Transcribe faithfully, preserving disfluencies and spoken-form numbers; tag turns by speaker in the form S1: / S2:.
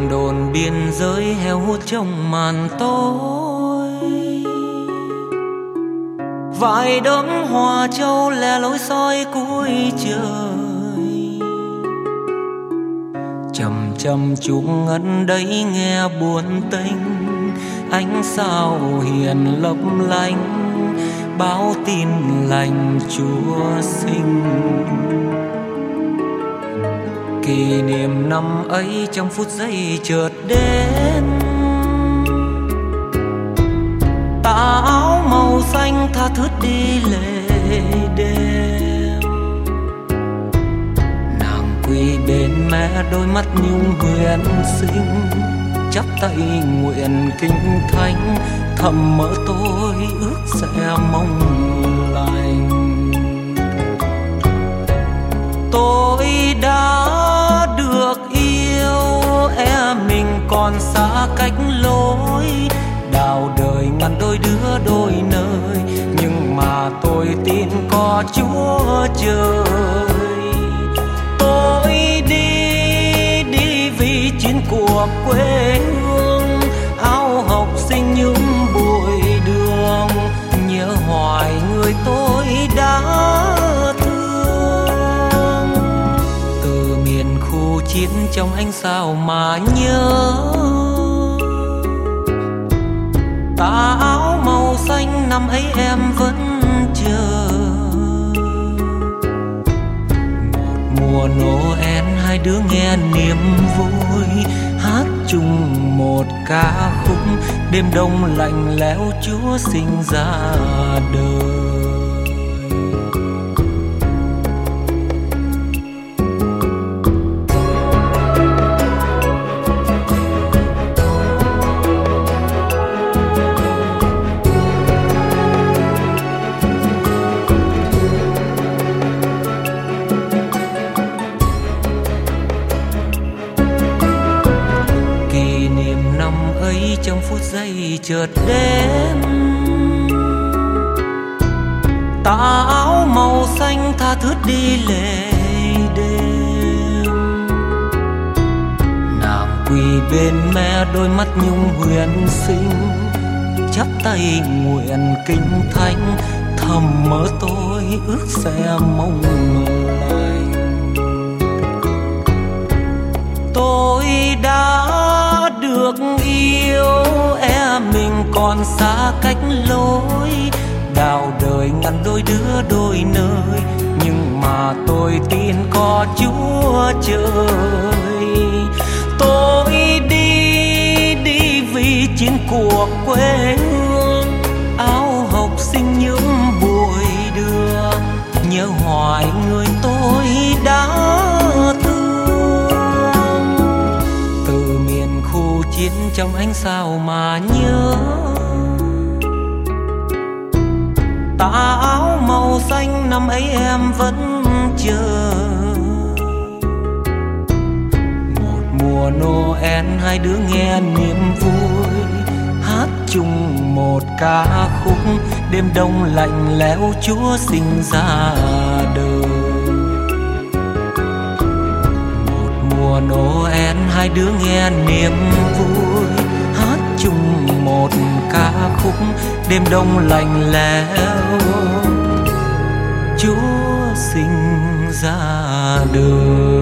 S1: đồn đồn biên giới heo hút trong màn tối. Vài đốm hoa châu lẻ lối soi cuối trời. Chầm chầm chuông ngân đấy nghe buồn tênh, ánh sao hiền lấp lánh báo tin lành Chúa sinh. Kỷ niệm năm ấy trong phút giây chợt đến, tà áo màu xanh tha thướt đi lệ đêm. Nàng quỳ bên mẹ đôi mắt nhung huyền sinh, chắp tay nguyện kinh thánh, thầm mơ tôi ước sẽ mong lành. Tôi đã được yêu, em mình còn xa cách lối. Đào đời ngăn đôi đứa đôi nơi, nhưng mà tôi tin có Chúa trời. Tôi đi, đi vì chiến cuộc quê hương, áo học sinh những bụi đường, nhớ hoài người tôi đã thương. Từ miền khu chiến trong ánh sao mà nhớ, tà áo màu xanh năm ấy em vẫn chờ. Một mùa Noel hai đứa nghe niềm vui, hát chung một ca khúc, đêm đông lạnh lẽo Chúa sinh ra đời. Trong phút giây chợt đến, tà áo màu xanh tha thướt đi lệ đêm. Nàng quỳ bên mẹ đôi mắt nhung huyền sinh, chắp tay nguyện kinh thánh, thầm mơ tôi ước sẽ mong lành. Tôi đã được yêu, em mình còn xa cách lối. Đào đời ngăn đôi đứa đôi nơi, nhưng mà tôi tin có Chúa trời. Tôi đi, đi vì chiến cuộc quê hương, áo học sinh những bụi đường, nhớ hoài người tôi đã thương. Chiến trong ánh sao mà nhớ, tà áo màu xanh năm ấy em vẫn chờ. Một mùa Noel hai đứa nghe niềm vui, hát chung một ca khúc, đêm đông lạnh lẽo Chúa sinh ra đời. Mùa Noel hai đứa nghe niềm vui, hát chung một ca khúc, đêm đông lạnh lẽo Chúa sinh ra đời.